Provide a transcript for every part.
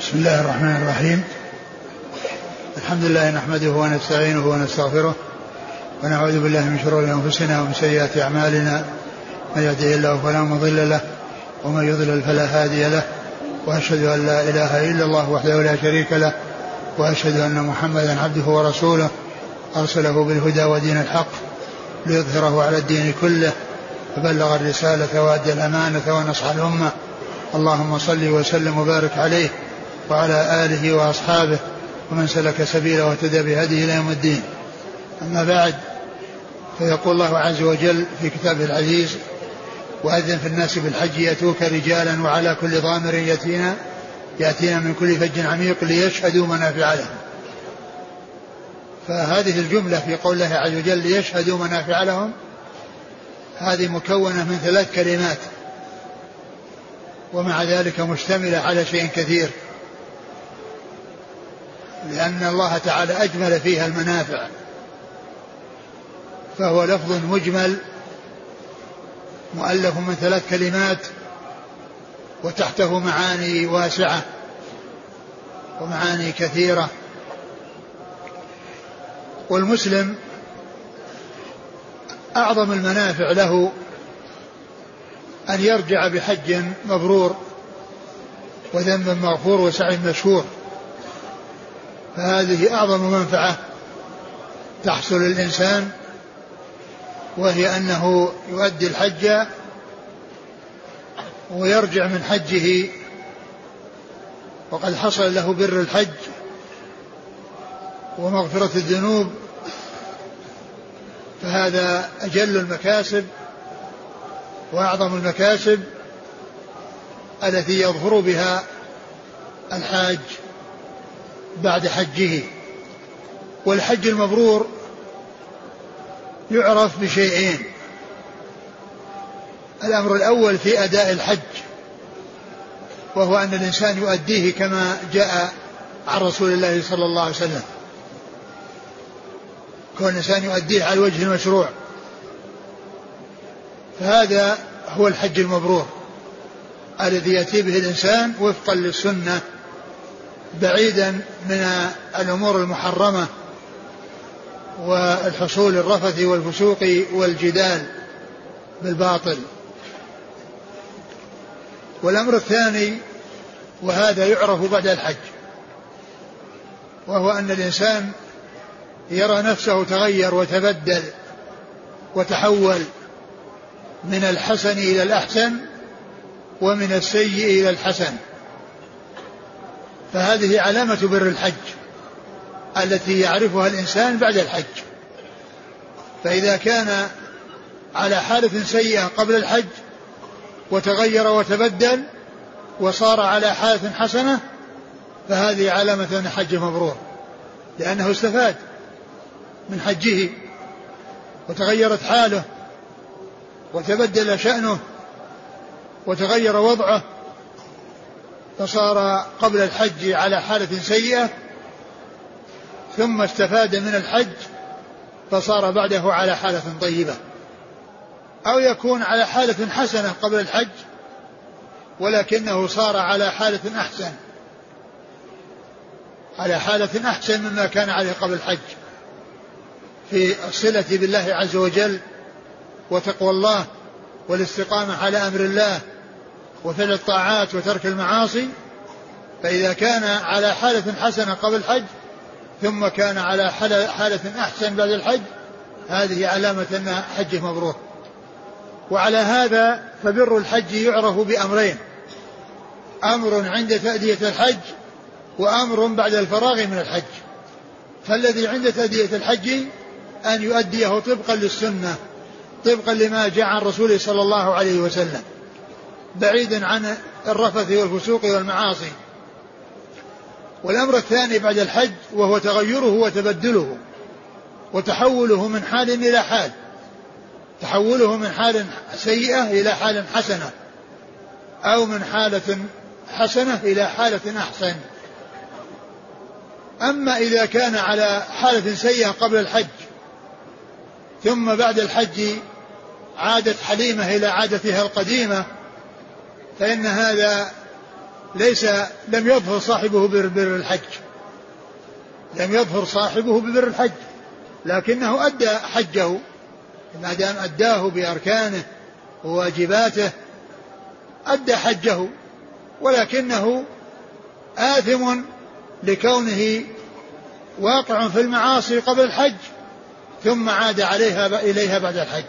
بسم الله الرحمن الرحيم. الحمد لله نحمده ونستعينه ونستغفره ونعوذ بالله من شرور أنفسنا ومن سيئات أعمالنا، من يهده الله فلا مضل له ومن يضلل فلا هادي له، وأشهد أن لا إله إلا الله وحده لا شريك له، وأشهد أن محمدا عبده ورسوله أرسله بالهدى ودين الحق ليظهره على الدين كله، فبلغ الرسالة وأدى الأمانة ونصح الأمة. اللهم صل وسلم وبارك عليه وعلى آله وأصحابه ومن سلك سبيله واهتدى بهديه إلى يوم الدين. أما بعد، فيقول الله عز وجل في كتابه العزيز: وأذن في الناس بالحج يأتوك رجالا وعلى كل ضامر يأتينا من كل فج عميق ليشهدوا منافع لهم. فهذه الجملة في قول الله عز وجل ليشهدوا منافع لهم، هذه مكونة من 3 كلمات، ومع ذلك مشتملة على شيء كثير، لأن الله تعالى أجمل فيها المنافع، فهو لفظ مجمل مؤلف من 3 كلمات وتحته معاني واسعة ومعاني كثيرة. والمسلم أعظم المنافع له أن يرجع بحج مبرور وذنب مغفور وسعي مشكور، فهذه أعظم منفعة تحصل للإنسان، وهي أنه يؤدي الحج ويرجع من حجه وقد حصل له بر الحج ومغفرة الذنوب، فهذا أجل المكاسب وأعظم المكاسب التي يظفر بها الحاج بعد حجه. والحج المبرور يعرف بشيئين: الأمر الأول في أداء الحج، وهو أن الإنسان يؤديه كما جاء عن رسول الله صلى الله عليه وسلم، كون الإنسان يؤديه على الوجه المشروع، فهذا هو الحج المبرور الذي يأتي به الإنسان وفقا للسنة، بعيدا من الأمور المحرمة والحصول الرفث والفسوق والجدال بالباطل. والأمر الثاني، وهذا يعرف بعد الحج، وهو أن الإنسان يرى نفسه تغير وتبدل وتحول من الحسن إلى الأحسن ومن السيء إلى الحسن، فهذه علامة بر الحج التي يعرفها الإنسان بعد الحج. فإذا كان على حالة سيئة قبل الحج وتغير وتبدل وصار على حالة حسنة، فهذه علامة أن حج مبرور، لأنه استفاد من حجه وتغيرت حاله وتبدل شأنه وتغير وضعه، فصار قبل الحج على حالة سيئة ثم استفاد من الحج فصار بعده على حالة طيبة. أو يكون على حالة حسنة قبل الحج ولكنه صار على حالة أحسن، على حالة أحسن مما كان عليه قبل الحج في الصلة بالله عز وجل وتقوى الله والاستقامة على أمر الله وفعل الطاعات وترك المعاصي. فإذا كان على حالة حسنة قبل الحج ثم كان على حالة أحسن بعد الحج، هذه علامة أن حجه مبرور. وعلى هذا فبر الحج يعرف بأمرين: أمر عند تأدية الحج وأمر بعد الفراغ من الحج. فالذي عند تأدية الحج أن يؤديه طبقا للسنة، طبقا لما جاء عن رسوله صلى الله عليه وسلم، بعيدا عن الرفث والفسوق والمعاصي. والأمر الثاني بعد الحج وهو تغيره وتبدله وتحوله من حال إلى حال، تحوله من حال سيئة إلى حال حسنة، أو من حالة حسنة إلى حالة أحسن. أما إذا كان على حالة سيئة قبل الحج ثم بعد الحج عادت حليمة إلى عادتها القديمة، فإن هذا لم يظهر صاحبه ببر الحج، لم يظهر صاحبه ببر الحج، لكنه أدى حجه ما دام أداه بأركانه وواجباته، أدى حجه، ولكنه آثم لكونه واقع في المعاصي قبل الحج ثم عاد إليها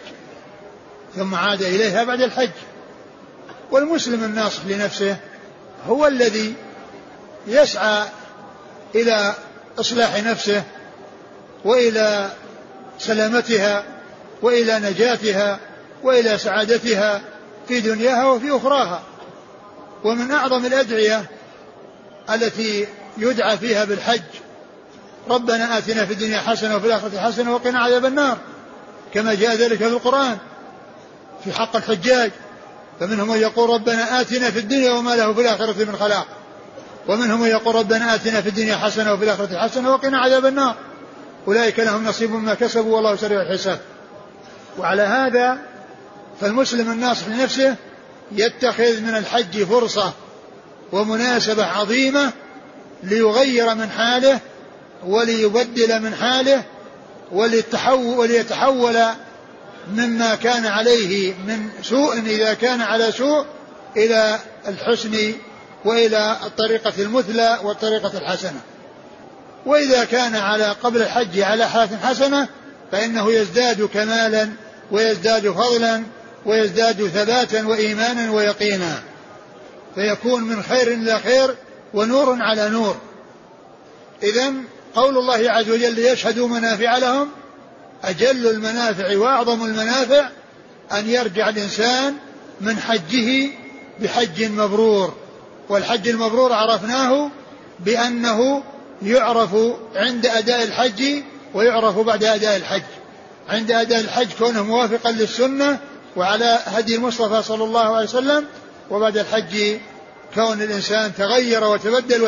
بعد الحج. والمسلم الناصح لنفسه هو الذي يسعى إلى إصلاح نفسه وإلى سلامتها وإلى نجاتها وإلى سعادتها في دنياها وفي أخراها. ومن أعظم الأدعية التي يدعى فيها بالحج ربنا آتنا في الدنيا حسنة وفي الآخرة حسنة وقنا عذاب النار، كما جاء ذلك في القرآن في حق الحجاج، فمنهم من يقول ربنا آتنا في الدنيا وما له في الآخرة من خلاق، ومنهم من يقول ربنا آتنا في الدنيا حسنة وفي الآخرة حسنة وقنا عذاب النار، أولئك لهم نصيب مما كسبوا والله سريع الحساب. وعلى هذا فالمسلم الناصح لنفسه يتخذ من الحج فرصة ومناسبة عظيمة ليغير من حاله وليبدل من حاله وليتحول مما كان عليه من سوء إذا كان على سوء إلى الحسن وإلى الطريقة المثلى والطريقة الحسنة. وإذا كان قبل الحج على حالة حسنة فإنه يزداد كمالا ويزداد فضلا ويزداد ثباتا وإيمانا ويقينا، فيكون من خير إلى خير ونور على نور. إذن قول الله عز وجل ليشهدوا منافع لهم، أجل المنافع وأعظم المنافع أن يرجع الإنسان من حجه بحج مبرور. والحج المبرور عرفناه بأنه يعرف عند أداء الحج ويعرف بعد أداء الحج. عند أداء الحج كونه موافقا للسنة وعلى هدي المصطفى صلى الله عليه وسلم، وبعد الحج كون الإنسان تغير وتبدل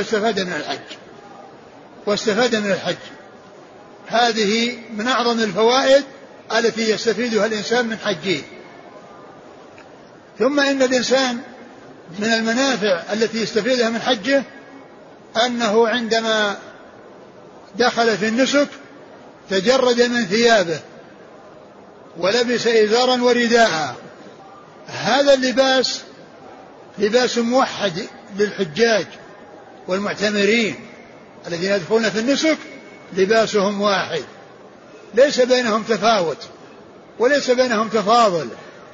واستفاد من الحج. هذه من أعظم الفوائد التي يستفيدها الإنسان من حجه. ثم إن الإنسان من المنافع التي يستفيدها من حجه أنه عندما دخل في النسك تجرد من ثيابه ولبس إزارا ورداء. هذا اللباس لباس موحد للحجاج والمعتمرين الذين يدخلون في النسك، لباسهم واحد، ليس بينهم تفاوت وليس بينهم تفاضل،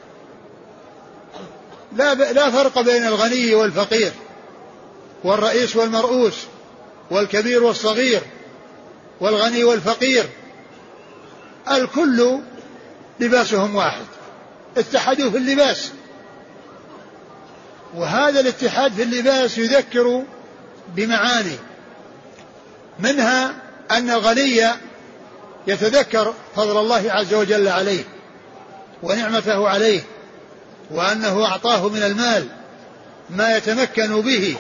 لا فرق بين الغني والفقير والرئيس والمرؤوس والكبير والصغير والغني والفقير، الكل لباسهم واحد، اتحدوا في اللباس. وهذا الاتحاد في اللباس يذكر بمعاني، منها أن الغني يتذكر فضل الله عز وجل عليه ونعمته عليه، وأنه أعطاه من المال ما يتمكن به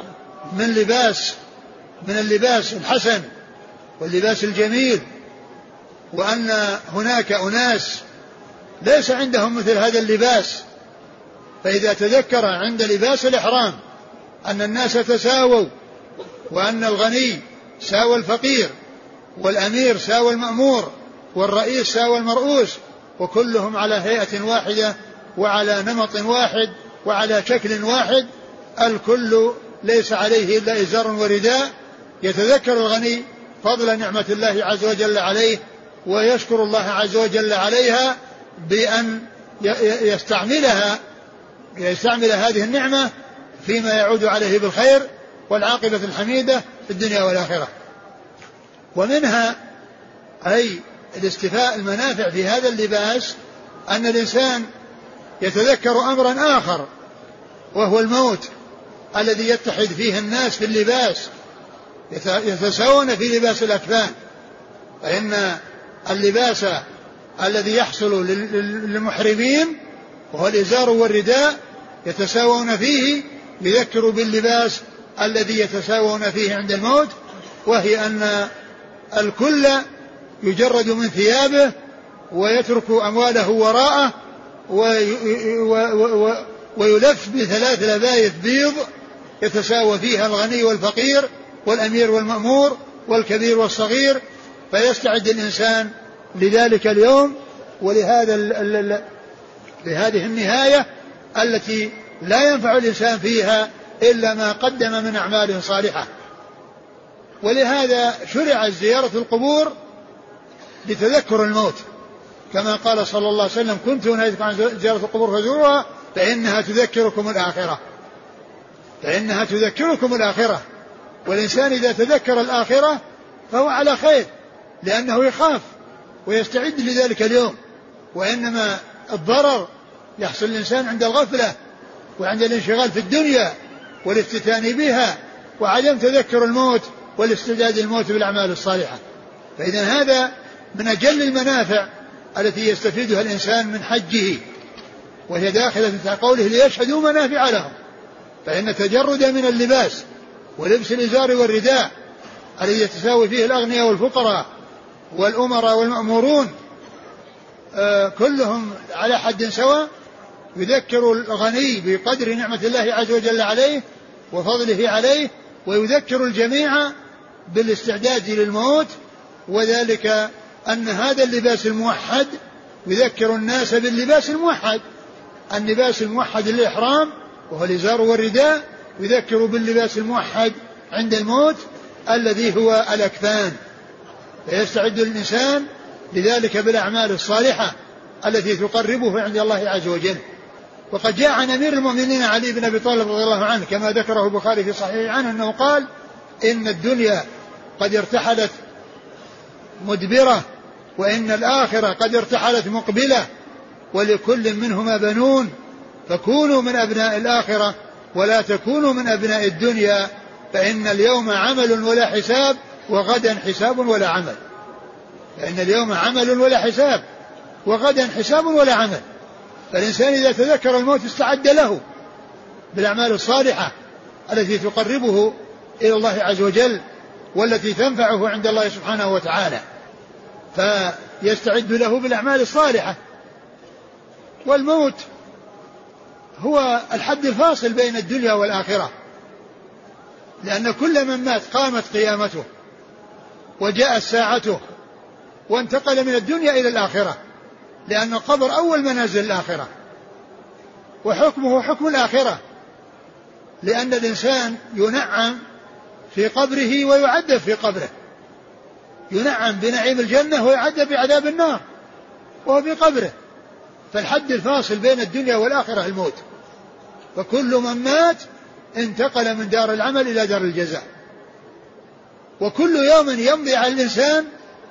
من اللباس الحسن واللباس الجميل، وأن هناك أناس ليس عندهم مثل هذا اللباس. فإذا تذكر عند لباس الإحرام أن الناس تساووا، وأن الغني ساوى الفقير، والأمير ساوى المأمور، والرئيس ساوى المرؤوس، وكلهم على هيئة واحدة وعلى نمط واحد وعلى شكل واحد، الكل ليس عليه إلا إزار ورداء، يتذكر الغني فضل نعمة الله عز وجل عليه ويشكر الله عز وجل عليها بأن يستعمل هذه النعمة فيما يعود عليه بالخير والعاقبة الحميدة في الدنيا والآخرة. ومنها أي الاستفاء المنافع في هذا اللباس أن الإنسان يتذكر أمرا آخر، وهو الموت الذي يتحد فيه الناس في اللباس، يتساوون في لباس الأكفان. فإن اللباس الذي يحصل للمحرمين وهو الإزار والرداء يتساوون فيه، يذكر باللباس الذي يتساوون فيه عند الموت، وهي أن الكل يجرد من ثيابه ويترك أمواله وراءه ويلف ب3 لبايث بيض يتساوى فيها الغني والفقير والأمير والمأمور والكبير والصغير، فيستعد الإنسان لذلك اليوم لهذه النهاية التي لا ينفع الإنسان فيها إلا ما قدم من أعمال صالحة. ولهذا شرعت زيارة القبور لتذكر الموت، كما قال صلى الله عليه وسلم: كنت نهيتكم عن زيارة القبور فزوروها فإنها تذكركم الآخرة. والإنسان إذا تذكر الآخرة فهو على خير، لأنه يخاف ويستعد لذلك اليوم. وإنما الضرر يحصل الإنسان عند الغفلة وعند الانشغال في الدنيا والافتتان بها وعدم تذكر الموت والاستعداد للموت بالأعمال الصالحة. فإذا هذا من أجل المنافع التي يستفيدها الإنسان من حجه، وهي داخلة في قوله: ليشهدوا منافع لهم. فإن التجرد من اللباس ولبس الإزار والرداء الذي يتساوي فيه الأغنياء والفقراء والأمراء والمأمورون كلهم على حد سواء، يذكر الغني بقدر نعمة الله عز وجل عليه وفضله عليه، ويذكر الجميع بالاستعداد للموت. وذلك أن هذا اللباس الموحد يذكر الناس باللباس الموحد، اللباس الموحد للإحرام وهو الإزار والرداء، يذكر باللباس الموحد عند الموت الذي هو الأكفان. فيستعد الإنسان لذلك بالأعمال الصالحة التي تقربه عند الله عز وجل. وقد جاء عن أمير المؤمنين علي بن أبي طالب رضي الله عنه كما ذكره البخاري في صحيح عنه أنه قال: إن الدنيا قد ارتحلت مدبرة، وإن الآخرة قد ارتحلت مقبلة، ولكل منهما بنون، فكونوا من أبناء الآخرة ولا تكونوا من أبناء الدنيا، فإن اليوم عمل ولا حساب، وغدا حساب ولا عمل. فإن اليوم عمل ولا حساب، وغدا حساب ولا عمل. فالإنسان إذا تذكر الموت استعد له بالأعمال الصالحة التي تقربه إلى الله عز وجل والتي تنفعه عند الله سبحانه وتعالى، فيستعد له بالأعمال الصالحة. والموت هو الحد الفاصل بين الدنيا والآخرة، لأن كل من مات قامت قيامته وجاءت ساعته وانتقل من الدنيا إلى الآخرة، لأن القبر أول منازل الآخرة وحكمه حكم الآخرة، لأن الإنسان ينعم في قبره ويعذب في قبره، ينعم بنعيم الجنة ويعذب بعذاب النار وهو في قبره. فالحد الفاصل بين الدنيا والآخرة الموت، فكل من مات انتقل من دار العمل إلى دار الجزاء. وكل يوم يمضي على الإنسان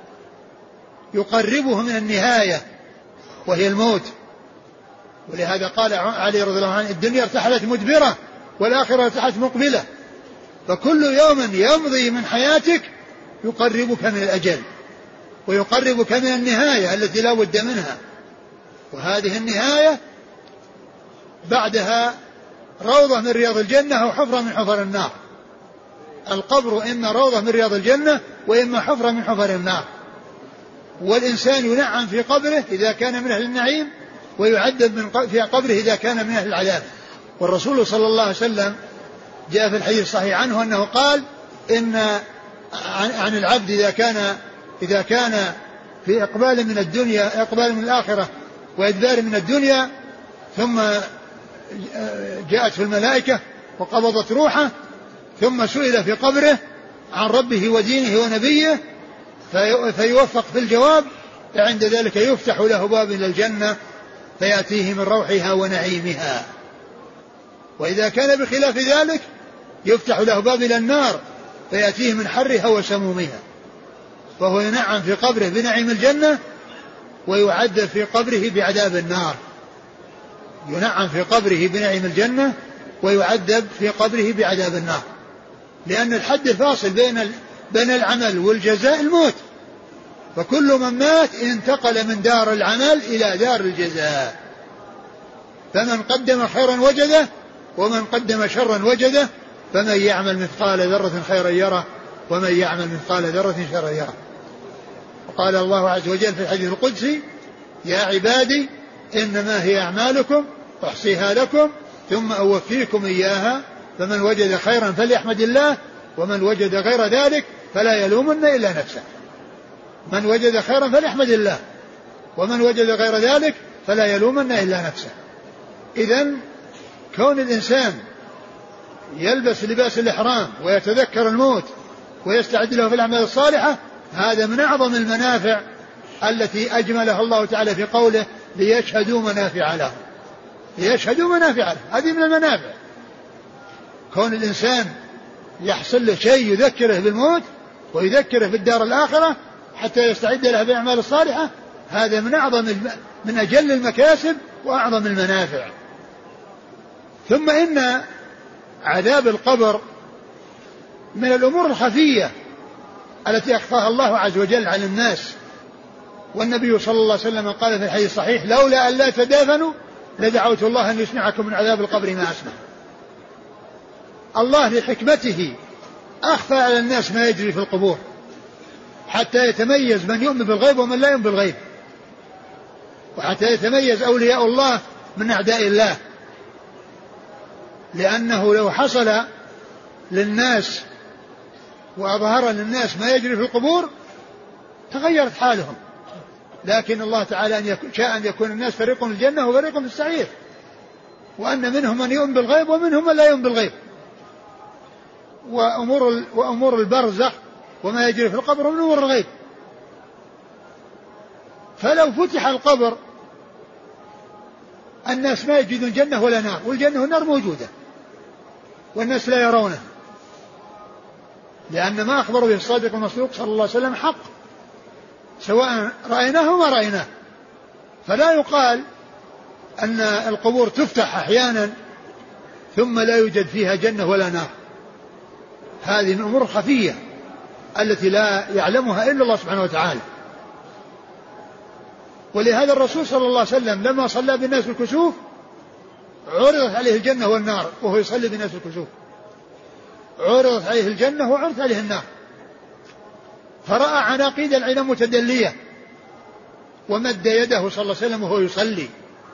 يقربه من النهاية وهي الموت. ولهذا قال علي رضي الله عنه: الدنيا ارتحلت مدبرة والآخرة ارتحلت مقبلة. فكل يوم يمضي من حياتك يقربك من الأجل ويقربك من النهاية التي لا بد منها. وهذه النهاية بعدها روضة من رياض الجنة أو حفرة من حفر النار. القبر إما روضة من رياض الجنة وإما حفرة من حفر النار. والإنسان ينعم في قبره إذا كان من أهل النعيم، ويعذب في قبره إذا كان من أهل العذاب. والرسول صلى الله عليه وسلم جاء في الحديث الصحيح عنه أنه قال: إن عن العبد إذا كان في إقبال من الدنيا، إقبال من الآخرة وإدبار من الدنيا، ثم جاءته الملائكة وقبضت روحه، ثم سئل في قبره عن ربه ودينه ونبيه فيوفق في الجواب، فعند ذلك يفتح له باب إلى الجنة فيأتيه من روحها ونعيمها. وإذا كان بخلاف ذلك يفتح له باب إلى النار فيأتيه من حرها وسمومها. فهو ينعم في قبره بنعيم الجنة ويعذب في قبره بعذاب النار. ينعم في قبره بنعيم الجنة ويعذب في قبره بعذاب النار، لأن الحد الفاصل بين العمل والجزاء الموت. فكل من مات انتقل من دار العمل إلى دار الجزاء. فمن قدم خيرا وجده ومن قدم شرا وجده، فمن يعمل مثقال ذرة خيرا يره ومن يعمل مثقال ذرة شرا يره. وقال الله عز وجل في الحديث القدسي: يا عبادي إنما هي أعمالكم أحصيها لكم ثم أوفيكم إياها فمن وجد خيرا فليحمد الله ومن وجد غير ذلك فلا يلومن إلا نفسه. من وجد خيرا فليحمد الله ومن وجد غير ذلك فلا يلومن إلا نفسه. إذن كون الإنسان يلبس لباس الإحرام ويتذكر الموت ويستعد له في الأعمال الصالحة هذا من أعظم المنافع التي أجملها الله تعالى في قوله ليشهدوا منافع لهم. ليشهدوا منافع لهم، هذه من المنافع. كون الإنسان يحصل له شيء يذكره بالموت ويذكره بالدار الآخرة حتى يستعد له بالأعمال الصالحة هذا من أجل المكاسب وأعظم المنافع. ثم إن عذاب القبر من الأمور الخفية التي أخفاها الله عز وجل على الناس. والنبي صلى الله عليه وسلم قال في الحديث الصحيح لولا أن لا تدافنوا لدعوت الله أن يسمعكم من عذاب القبر ما أسمع. الله لحكمته أخفى على الناس ما يجري في القبور حتى يتميز من يؤمن بالغيب ومن لا يؤمن بالغيب، وحتى يتميز أولياء الله من أعداء الله. لأنه لو حصل للناس وأظهر للناس ما يجري في القبور تغيرت حالهم، لكن الله تعالى شاء أن يكون الناس فريق في الجنة وفريق في السعير، وأن منهم من يؤمن بالغيب ومنهم من لا يؤمن بالغيب. وأمور البرزخ وما يجري في القبر من أمور الغيب. فلو فتح القبر الناس ما يجدون جنة ولا نار، والجنة والنار موجودة والناس لا يرونها، لأن ما أخبر به الصادق المصدوق صلى الله عليه وسلم حق سواء رأيناه وما رأيناه. فلا يقال أن القبور تفتح أحيانا ثم لا يوجد فيها جنة ولا نار، هذه من الأمور الخفية التي لا يعلمها إلا الله سبحانه وتعالى. ولهذا الرسول صلى الله عليه وسلم لما صلى بالناس الكسوف عرضت عليه الجنة والنار وهو يصلي بالناس الكسوف، عرضت عليه الجنة وعرضت عليه النار، فرأى عناقيد العين متدلية ومد يده صلى الله عليه وسلم وهو يصلي.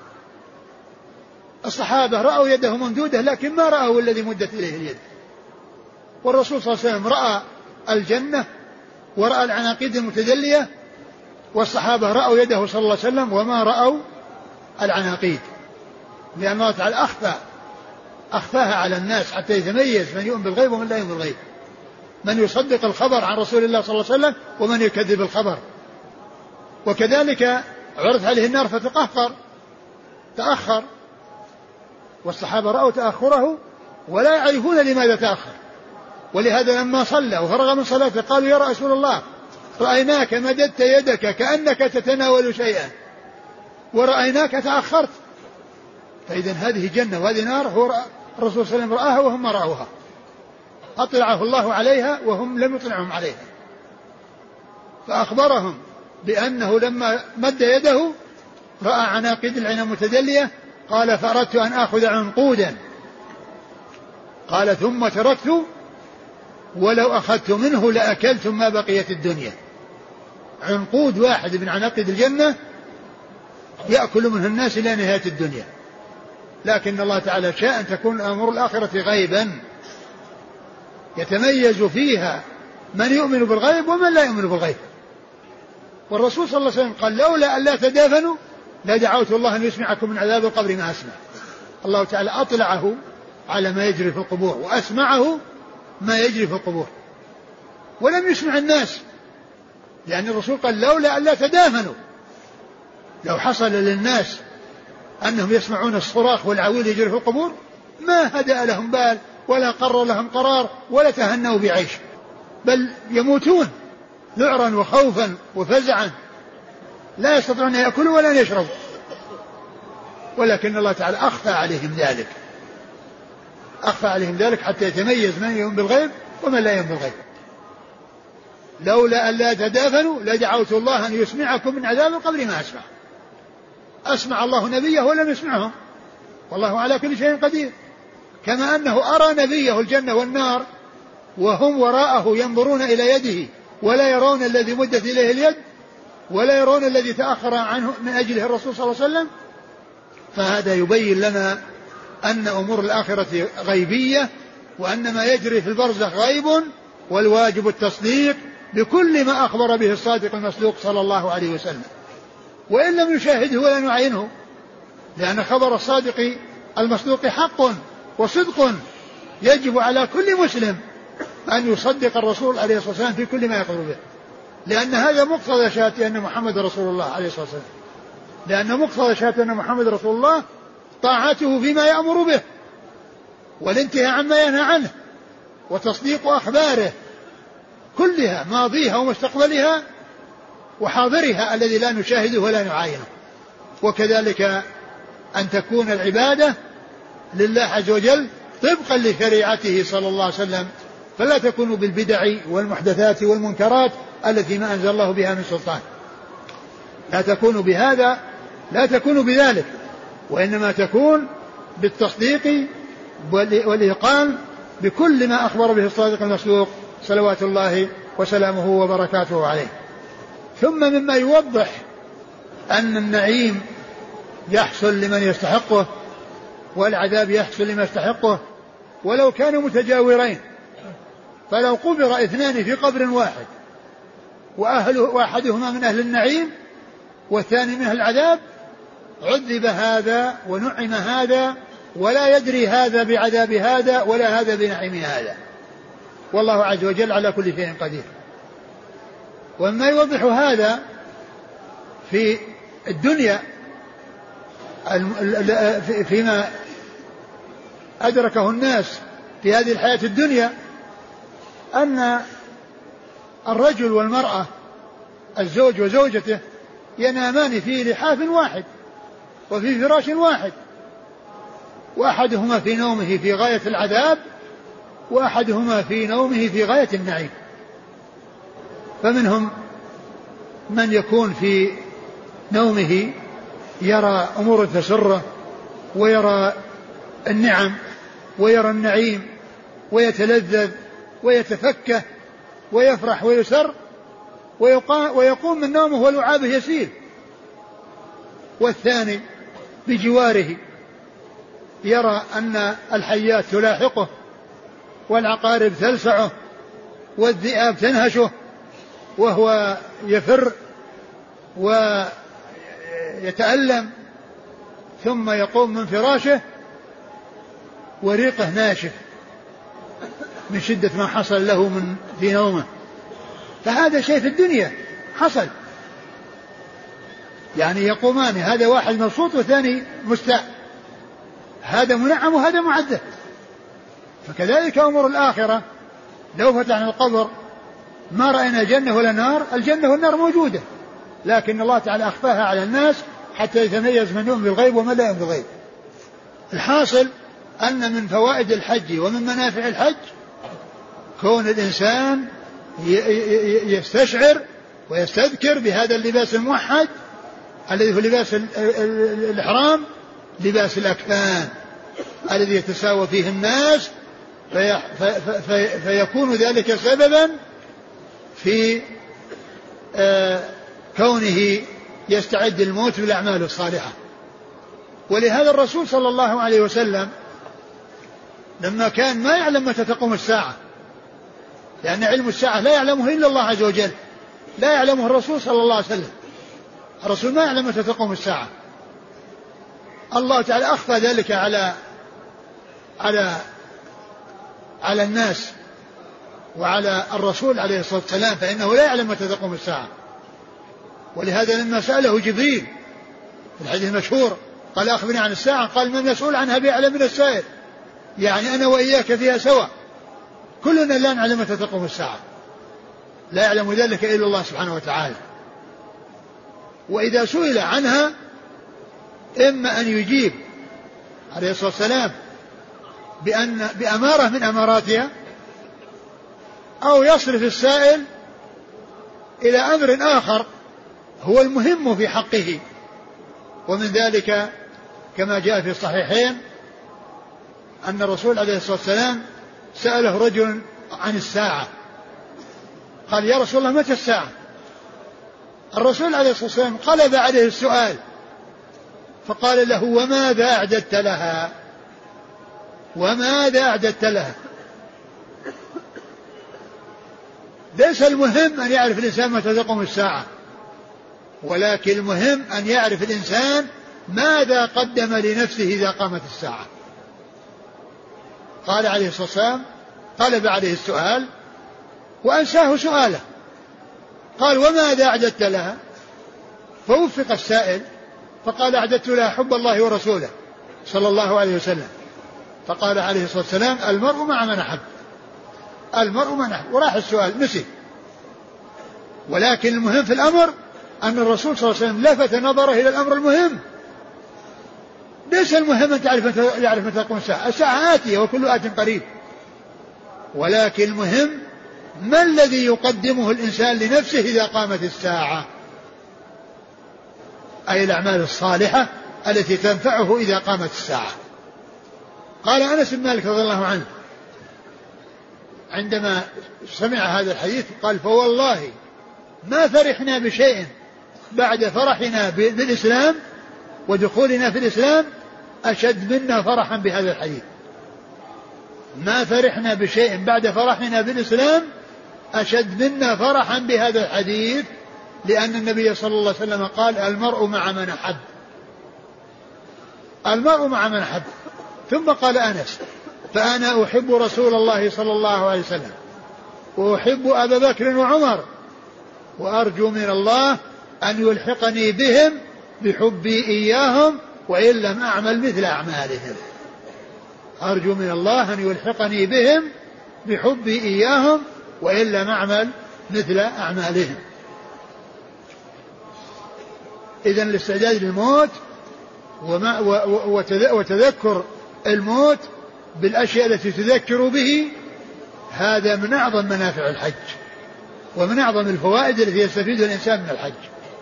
الصحابة رأوا يده ممدودة لكن ما رأوا الذي مدت إليه اليد، والرسول صلى الله عليه وسلم رأى الجنة ورأى العناقيد المتدلية، والصحابة رأوا يده صلى الله عليه وسلم وما رأوا العناقيد، لأن الله تعالى أخفاها على الناس حتى يتميز من يؤمن بالغيب ومن لا يؤمن بالغيب، من يصدق الخبر عن رسول الله صلى الله عليه وسلم ومن يكذب الخبر. وكذلك عرض عليه النار تأخر، والصحابة رأوا تأخره ولا يعرفون لماذا تأخر، ولهذا لما صلى وفرغ من صلاته قالوا يا رسول الله رأيناك مددت يدك كأنك تتناول شيئا ورأيناك تأخرت. فإذا هذه جنة وهذه نار، هو الرسول صلى الله عليه وسلم رآها وهم ما رأوها، أطلعه الله عليها وهم لم يطلعهم عليها، فأخبرهم بأنه لما مد يده رأى عناقيد العين متدلية، قال فأردت أن آخذ عنقودا، قال ثم تركت ولو أخذت منه لأكلتم ما بقيت الدنيا. عنقود واحد من عناقيد الجنة يأكل منه الناس إلى نهاية الدنيا، لكن الله تعالى شاء أن تكون أمور الآخرة غيبا يتميز فيها من يؤمن بالغيب ومن لا يؤمن بالغيب. والرسول صلى الله عليه وسلم قال لولا أن لا تدافنوا لدعوت الله أن يسمعكم من عذاب القبر ما أسمع. الله تعالى أطلعه على ما يجري في القبور وأسمعه ما يجري في القبور، ولم يسمع الناس، لأن الرسول قال لولا أن لا تدافنوا، لو حصل للناس أنهم يسمعون الصراخ والعويل يجري في القبور ما هدأ لهم بال ولا قرر لهم قرار ولا تهنوا بعيش، بل يموتون ذعرا وخوفا وفزعا لا يستطيعون أن يأكلوا ولا يشربوا. ولكن الله تعالى أخفى عليهم ذلك حتى يتميز من يؤمن بالغيب ومن لا يؤمن بالغيب. لولا أن لا تدافنوا لدعوت الله أن يسمعكم من عذاب القبر ما أسمع. أسمع الله نبيه ولم يسمعهم، والله على كل شيء قدير. كما أنه أرى نبيه الجنة والنار وهم وراءه ينظرون إلى يده ولا يرون الذي مدت إليه اليد ولا يرون الذي تأخر عنه من أجله الرسول صلى الله عليه وسلم، فهذا يبين لنا أن أمور الآخرة غيبية وأن ما يجري في البرزخ غيب، والواجب التصديق بكل ما أخبر به الصادق المصدوق صلى الله عليه وسلم، وإن لم يشاهده ولا نعينه، لأن خبر الصادق المصدوق حق وصدق، يجب على كل مسلم أن يصدق الرسول عليه الصلاة والسلام في كل ما يقول به، لأن هذا مقتضى شهادة أن محمد رسول الله عليه الصلاة والسلام، لأن مقتضى شهادة أن محمد رسول الله طاعته فيما يأمر به، والانتهاء عما ينهى عنه، وتصديق أخباره كلها، ماضيها ومستقبلها وحاضرها الذي لا نشاهده ولا نعاينه. وكذلك أن تكون العبادة لله عز وجل طبقا لشريعته صلى الله عليه وسلم، فلا تكون بالبدع والمحدثات والمنكرات التي ما أنزل الله بها من سلطان، لا تكون بهذا، لا تكون بذلك، وإنما تكون بالتصديق والإيقان بكل ما أخبر به الصادق المصدوق صلوات الله وسلامه وبركاته عليه. ثم مما يوضح أن النعيم يحصل لمن يستحقه والعذاب يحصل لمن يستحقه ولو كانوا متجاورين، فلو قبر اثنان في قبر واحد وأحدهما من أهل النعيم والثاني من أهل العذاب، عذب هذا ونعم هذا، ولا يدري هذا بعذاب هذا ولا هذا بنعيم هذا، والله عز وجل على كل شيء قدير. وما يوضح هذا في الدنيا فيما أدركه الناس في هذه الحياة الدنيا، أن الرجل والمرأة الزوج وزوجته ينامان في لحاف واحد وفي فراش واحد، وأحدهما في نومه في غاية العذاب وأحدهما في نومه في غاية النعيم. فمنهم من يكون في نومه يرى أمور تسره ويرى النعم ويرى النعيم ويتلذذ ويتفكه ويفرح ويسر، ويقوم من نومه ولعابه يسيل. والثاني بجواره يرى أن الحيات تلاحقه والعقارب تلسعه والذئاب تنهشه وهو يفر ويتألم، ثم يقوم من فراشه وريقه ناشف من شدة ما حصل له في نومه. فهذا شيء في الدنيا حصل، يعني يقومان، هذا واحد مبسوط والثاني مستاء، هذا منعم وهذا معذب. فكذلك أمور الآخرة، لو فتحنا القبر ما رأينا جنة ولا نار، الجنة والنار موجودة، لكن الله تعالى أخفاها على الناس حتى يتميز من يؤمن بالغيب ومن لا يؤمن بالغيب. الحاصل أن من فوائد الحج ومن منافع الحج كون الإنسان يستشعر ويستذكر بهذا اللباس الموحد الذي هو لباس الإحرام، لباس الأكفان الذي يتساوى فيه الناس، فيكون ذلك سببا في كونه يستعد الموت بالأعمال الصالحة. ولهذا الرسول صلى الله عليه وسلم لما كان ما يعلم متى تقوم الساعة، لأن علم الساعة لا يعلمه إلا الله عز وجل، لا يعلمه الرسول صلى الله عليه وسلم، الرسول ما يعلم متى تقوم الساعة، الله تعالى أخفى ذلك على الناس وعلى الرسول عليه الصلاة والسلام، فإنه لا يعلم متى تقوم الساعة. ولهذا لما سأله جبريل في الحديث المشهور قال أخبرني عن الساعة، قال من مسؤول عنها بأعلم من السائل، يعني أنا وإياك فيها سواء، كلنا لا نعلم متى تقوم الساعة، لا يعلم ذلك إلا الله سبحانه وتعالى. وإذا سئل عنها إما أن يجيب عليه الصلاة والسلام بأمارة من أماراتها، أو يصرف السائل إلى أمر آخر هو المهم في حقه. ومن ذلك كما جاء في الصحيحين أن الرسول عليه الصلاة والسلام سأله رجل عن الساعة، قال يا رسول الله متى الساعة؟ الرسول عليه الصلاة والسلام قلب عليه السؤال فقال له وماذا أعددت لها؟ وماذا أعددت لها؟ ليس المهم أن يعرف الإنسان متى تقوم الساعة، ولكن المهم أن يعرف الإنسان ماذا قدم لنفسه إذا قامت الساعة. قال عليه الصلاة والسلام قلب عليه السؤال وأنساه سؤاله، قال وماذا أعددت لها؟ فوفق السائل فقال أعددت لها حب الله ورسوله صلى الله عليه وسلم. فقال عليه الصلاة والسلام المرء مع من أحب، المرء من أحب، وراح السؤال نسي. ولكن المهم في الأمر أن الرسول صلى الله عليه وسلم لفت نظره إلى الأمر المهم. ليس المهم أن يعرف متى تقوم الساعة، الساعة آتية وكل آت قريب، ولكن المهم ما الذي يقدمه الإنسان لنفسه إذا قامت الساعة، أي الأعمال الصالحة التي تنفعه إذا قامت الساعة. قال أنس بن مالك رضي الله عنه عندما سمع هذا الحديث قال فوالله ما فرحنا بشيء بعد فرحنا بالإسلام ودخولنا في الإسلام أشد منا فرحا بهذا الحديث. ما فرحنا بشيء بعد فرحنا بالإسلام أشد منا فرحا بهذا الحديث، لأن النبي صلى الله عليه وسلم قال المرء مع من أحب، المرء مع من أحب. ثم قال أنس فأنا أحب رسول الله صلى الله عليه وسلم وأحب أبا بكر وعمر وأرجو من الله أن يلحقني بهم بحبي إياهم وإن لم أعمل مثل أعمالهم. أرجو من الله أن يلحقني بهم بحبي إياهم وإن لم أعمل مثل أعمالهم. إذن الاستعداد للموت وتذكر الموت بالأشياء التي تذكر به، هذا من أعظم منافع الحج ومن أعظم الفوائد التي يستفيدها الإنسان من الحج.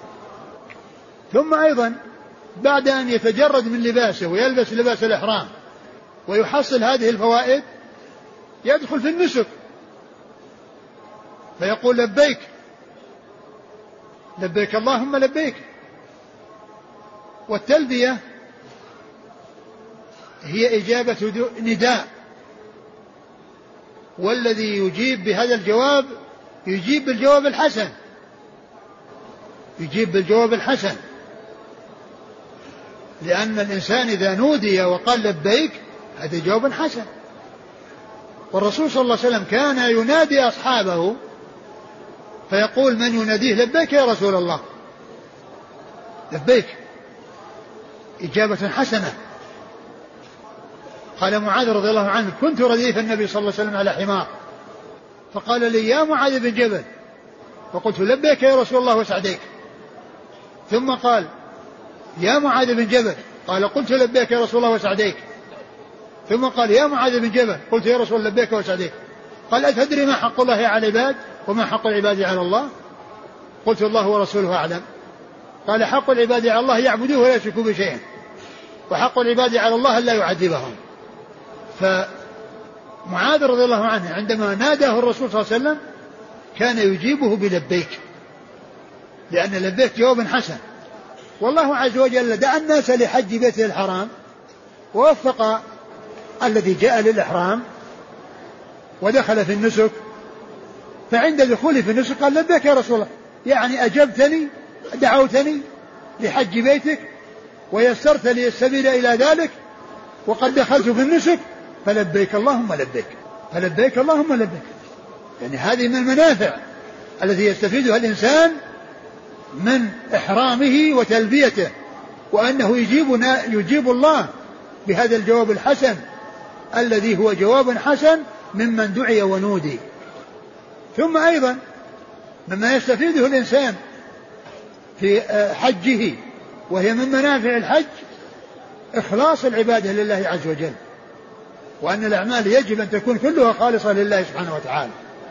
ثم أيضا بعد أن يتجرد من لباسه ويلبس لباس الإحرام ويحصل هذه الفوائد يدخل في النسك فيقول لبيك لبيك اللهم لبيك. والتلبية هي إجابة نداء، والذي يجيب بهذا الجواب يجيب بالجواب الحسن، يجيب بالجواب الحسن، لأن الإنسان إذا نودي وقال لبيك هذا جواب حسن. والرسول صلى الله عليه وسلم كان ينادي أصحابه فيقول من يناديه لبيك يا رسول الله، لبيك، إجابة حسنة. قال معاذ رضي الله عنه كنت رديف النبي صلى الله عليه وسلم على حمار فقال لي يا معاذ بن جبل، فقلت لبيك يا رسول الله وسعديك. ثم قال يا معاذ بن جبل، قال قلت لبيك يا رسول الله وسعديك. ثم قال يا معاذ بن جبل، قلت يا رسول الله لبيك وسعديك. قال أتدري ما حق الله على العباد وما حق العباد على الله؟ قلت الله ورسوله أعلم. قال حق العباد على الله يعبدوه ولا يشركوا بشيء، وحق العباد على الله ألا يعذبهم. فمعاذ رضي الله عنه عندما ناداه الرسول صلى الله عليه وسلم كان يجيبه بلبيك، لأن لبيك جواب حسن. والله عز وجل دعا الناس لحج بيته الحرام ووفق الذي جاء للإحرام ودخل في النسك، فعند دخوله في النسك قال لبيك يا رسول الله، يعني أجبتني دعوتني لحج بيتك ويسرت لي السبيل إلى ذلك وقد دخلت في النسك فلبيك اللهم لبيك، فلبيك اللهم لبيك. يعني هذه من المنافع التي يستفيدها الإنسان من إحرامه وتلبيته، وأنه يجيب الله بهذا الجواب الحسن الذي هو جواب حسن ممن دعي ونودي. ثم أيضا مما يستفيده الإنسان في حجه وهي من منافع الحج إخلاص العبادة لله عز وجل، وأن الأعمال يجب أن تكون كلها خالصة لله سبحانه وتعالى.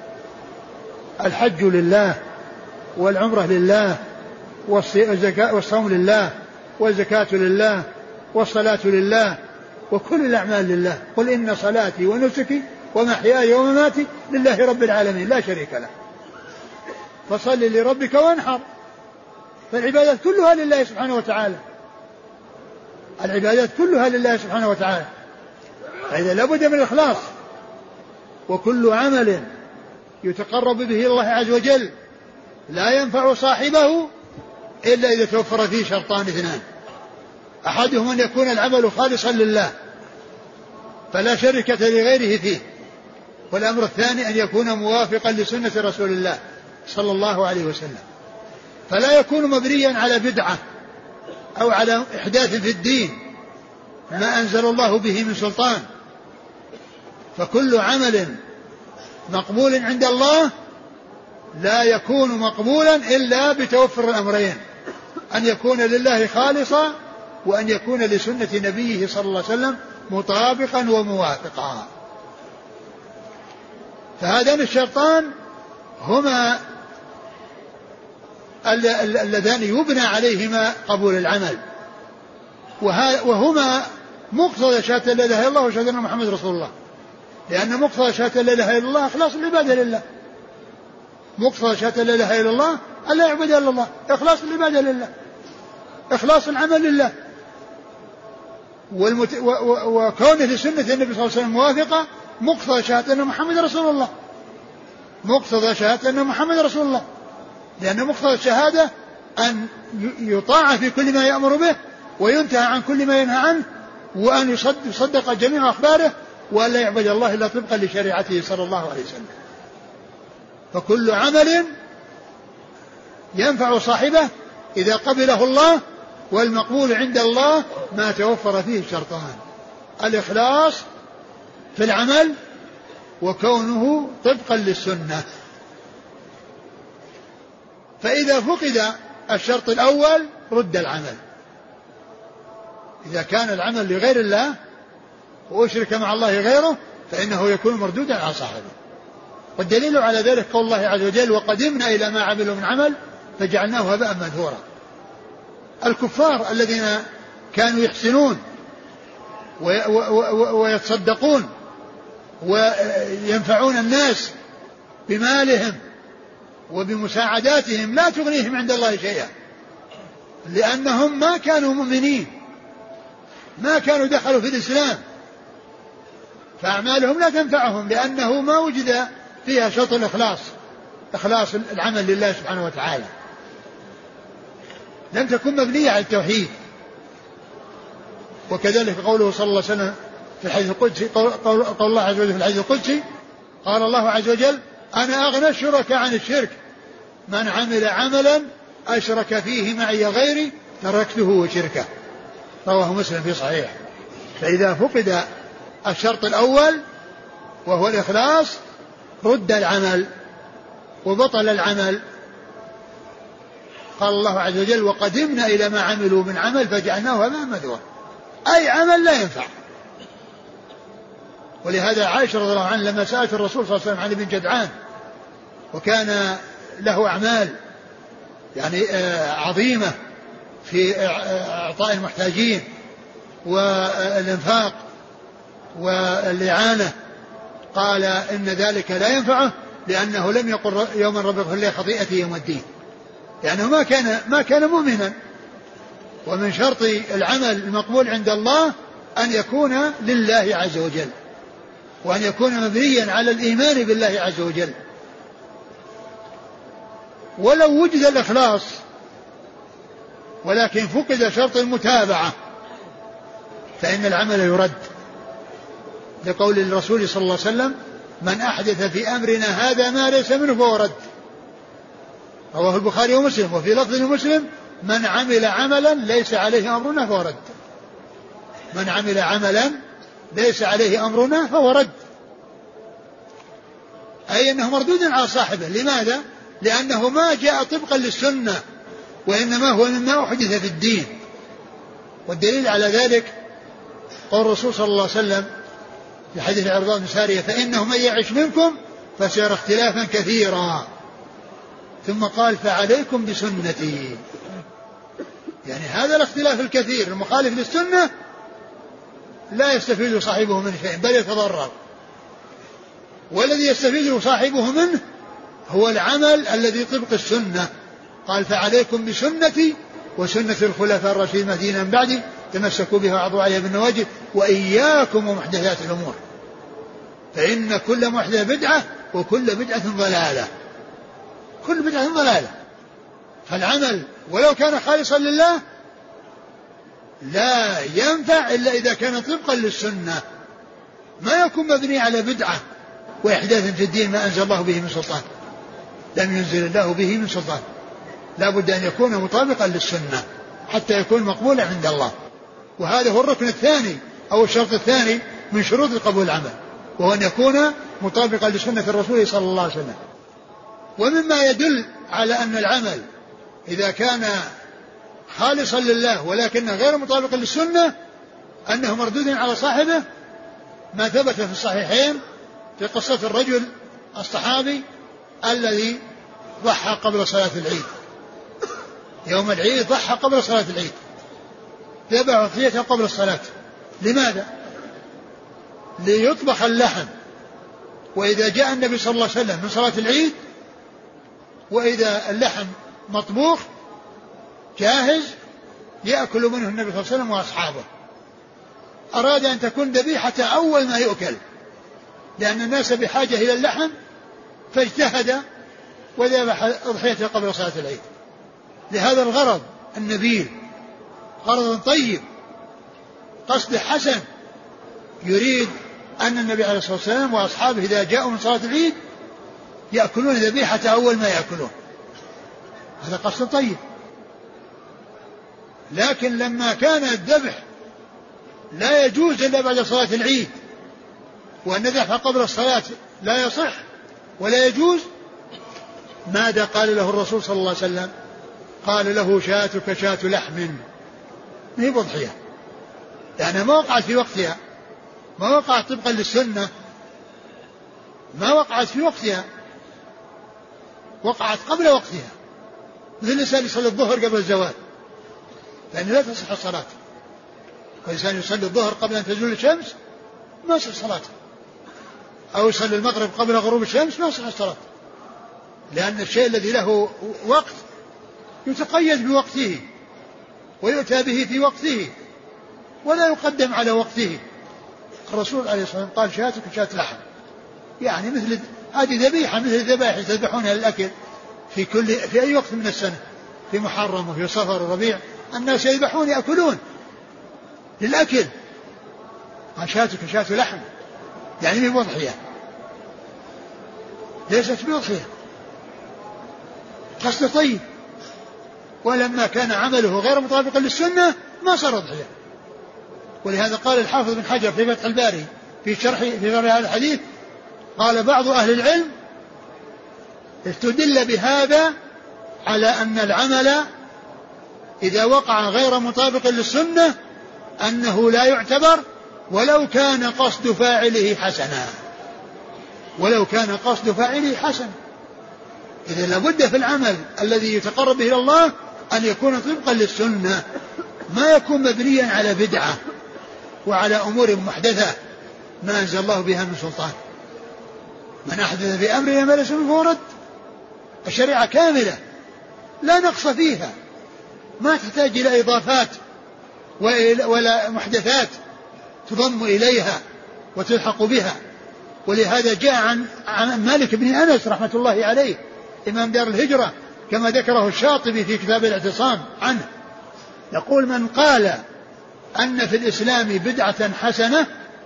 الحج لله والعمرة لله والصوم لله والزكاة لله والصلاة لله وكل الأعمال لله. قل إن صلاتي ونسكي ومحياي ومماتي لله رب العالمين لا شريك له فصل لربك وانحر. فالعبادات كلها لله سبحانه وتعالى، العبادات كلها لله سبحانه وتعالى، فإذا لابد من الإخلاص. وكل عمل يتقرب به إلى الله عز وجل لا ينفع صاحبه إلا إذا توفر فيه شرطان اثنان: أحدهما أن يكون العمل خالصا لله فلا شركة لغيره فيه، والأمر الثاني أن يكون موافقا لسنة رسول الله صلى الله عليه وسلم، فلا يكون مبنيا على بدعة أو على إحداث في الدين ما أنزل الله به من سلطان. فكل عمل مقبول عند الله لا يكون مقبولا إلا بتوفر الأمرين: أن يكون لله خالصا، وأن يكون لسنة نبيه صلى الله عليه وسلم مطابقا وموافقا. فهذان الشرطان هما اللذان يبنى عليهما قبول العمل، وهما مقتضى شهادة لا إله إلا الله وشهادة أن محمد رسول الله، لأن مقتضى شهادة لا إله إلا الله إخلاص العبادة لله. مقتضى شهادة لا إله إلا الله ألا يعبد إلا الله، إخلاص العبادة لله، إخلاص العمل لله. وكونه لسنة النبي صلى الله عليه وسلم موافقة مقتضى شهادة أن محمد رسول الله، مقتضى شهادة أن محمد رسول الله، لأن مقتضى الشهادة أن يطاع في كل ما يأمر به وينتهى عن كل ما ينهى عنه، وأن يصدق جميع أخباره، وأن لا يعبد الله إلا طبقا لشريعته صلى الله عليه وسلم. فكل عمل ينفع صاحبه إذا قبله الله، والمقبول عند الله ما توفر فيه الشرطان: الإخلاص في العمل وكونه طبقا للسنة. فإذا فقد الشرط الأول رد العمل. إذا كان العمل لغير الله وأشرك مع الله غيره فإنه يكون مردودا على صاحبه. والدليل على ذلك قول الله عز وجل: وقدمنا إلى ما عملوا من عمل فجعلناه هباء منثورا. الكفار الذين كانوا يحسنون ويتصدقون وينفعون الناس بمالهم وبمساعداتهم لا تغنيهم عند الله شيئا، لأنهم ما كانوا مؤمنين، ما كانوا دخلوا في الإسلام، فأعمالهم لا تنفعهم لأنه ما وجد فيها شرط الإخلاص، إخلاص العمل لله سبحانه وتعالى، لم تكن مبنية على التوحيد. وكذلك قوله صلى الله عليه وسلم في الحديث القدسي، قول الله عز وجل في الحديث القدسي: قال الله عز وجل: أنا أغنى الشركاء عن الشرك، من عمل عملا أشرك فيه معي غيري تركته وشركه. رواه مسلم في صحيح. فإذا فقد الشرط الأول وهو الإخلاص رد العمل وبطل العمل. قال الله عز وجل: وقدمنا إلى ما عملوا من عمل فجعلناه هباء منثورا، أي عمل لا ينفع. ولهذا عائشة رضي الله عنها لما سألت الرسول صلى الله عليه وسلم عن ابن جدعان، وكان له أعمال يعني عظيمة في إعطاء المحتاجين والإنفاق والإعانة، قال إن ذلك لا ينفعه لأنه لم يقل يوما رب اغفر لي خطيئتي يوم الدين، لأنه ما كان مؤمنا. ومن شرط العمل المقبول عند الله أن يكون لله عز وجل، وأن يكون مبنيا على الإيمان بالله عز وجل. ولو وجد الإخلاص ولكن فقد شرط المتابعة فإن العمل يرد، لقول الرسول صلى الله عليه وسلم: من أحدث في أمرنا هذا ما ليس منه فهو رد. رواه البخاري ومسلم. وفي لفظ مسلم: من عمل عملا ليس عليه أمرنا فهو رد. من عمل عملا ليس عليه أمرنا فهو رد، أي أنه مردود على صاحبه. لماذا؟ لأنه ما جاء طبقا للسنة، وإنما هو مما أحدث في الدين. والدليل على ذلك قول الرسول صلى الله عليه وسلم في حديث العرباض بن سارية: فإنه من يعش منكم فسيرى اختلافا كثيرا، ثم قال: فعليكم بسنتي. يعني هذا الاختلاف الكثير المخالف للسنة لا يستفيد صاحبه من شيء بل يتضرر، والذي يستفيد صاحبه منه هو العمل الذي طبق السنة. قال: فعليكم بسنتي وسنة الخلفاء الراشدين المهديين من بعدي تمسكوا بها وعضوا عليها بالنواجذ وإياكم ومحدثات الأمور. فإن كل محدثة بدعة وكل بدعة ضلالة. كل بدعة ضلالة. فالعمل ولو كان خالصا لله لا ينفع إلا إذا كان طبقا للسنة، ما يكون مبني على بدعة وإحداث في الدين ما أنزل الله به من سلطان، لم ينزل الله به من سلطان. لا بد أن يكون مطابقا للسنة حتى يكون مقبولا عند الله. وهذا هو الركن الثاني أو الشرط الثاني من شروط قبول العمل، وهو أن يكون مطابقا لسنة الرسول صلى الله عليه وسلم. ومما يدل على أن العمل إذا كان خالصا لله ولكنه غير مطابق للسنة أنه مردود على صاحبه ما ثبت في الصحيحين في قصة الرجل الصحابي الذي ضحى قبل صلاة العيد. يوم العيد ضحى قبل صلاة العيد، ذبح أضحيته قبل الصلاة. لماذا؟ ليطبخ اللحم، وإذا جاء النبي صلى الله عليه وسلم من صلاة العيد وإذا اللحم مطبوخ جاهز يأكل منه النبي صلى الله عليه وسلم وأصحابه. أراد أن تكون ذبيحة أول ما يؤكل، لأن الناس بحاجة إلى اللحم، فاجتهد وذبح أضحيته قبل صلاة العيد لهذا الغرض النبيل، غرض طيب، قصد حسن، يريد أن النبي عليه الصلاة والسلام وأصحابه إذا جاءوا من صلاة العيد يأكلون ذبيحة أول ما يأكلون. هذا قصد طيب. لكن لما كان الذبح لا يجوز إلا بعد صلاة العيد، وأن الذبح قبل الصلاة لا يصح ولا يجوز، ماذا قال له الرسول صلى الله عليه وسلم؟ قال له شاتك شاة لحم، ما هي بضحية، لأنها ما وقعت في وقتها، ما وقعت طبقا للسنة، ما وقعت في وقتها، وقعت قبل وقتها، مثل الإنسان يصلي الظهر قبل الزوال، لأن لا تصح الصلاة. والإنسان يصلي الظهر قبل أن تزول الشمس ما تصح صلاته، أو يصلي المغرب قبل غروب الشمس ما تصح الصلاة، لأن الشيء الذي له وقت يتقيد بوقته ويؤتى به في وقته ولا يقدم على وقته. الرسول عليه الصلاة والسلام قال شاتك شاة لحم، يعني مثل هذه ذبيحة مثل الذبائح يذبحونها للأكل في أي وقت من السنة، في محرم وفي صفر وربيع الناس يذبحون يأكلون للأكل. شاتك شاة لحم يعني بوضحية، ليست بوضحية، قصد طيب. ولما كان عمله غير مطابقا للسنة ما صار ضحية. ولهذا قال الحافظ بن حجر في فتح الباري في شرح هذا الحديث، قال بعض أهل العلم استدل بهذا على أن العمل إذا وقع غير مطابق للسنة أنه لا يعتبر ولو كان قصد فاعله حسنا، ولو كان قصد فاعله حسنا. إذا لابد في العمل الذي يتقرب به إلى الله أن يكون طبقا للسنة، ما يكون مبنيا على بدعة وعلى أمور محدثة ما أنزل الله بها من سلطان. من أحدث في أمرنا ما ليس منه فهو رد. الشريعة كاملة لا نقص فيها، ما تحتاج إلى إضافات ولا محدثات تضم إليها وتلحق بها. ولهذا جاء عن مالك بن أنس رحمة الله عليه إمام دار الهجرة كما ذكره الشاطبي في كتاب الاعتصام عنه، يقول من قال أن في الإسلام بدعة حسنة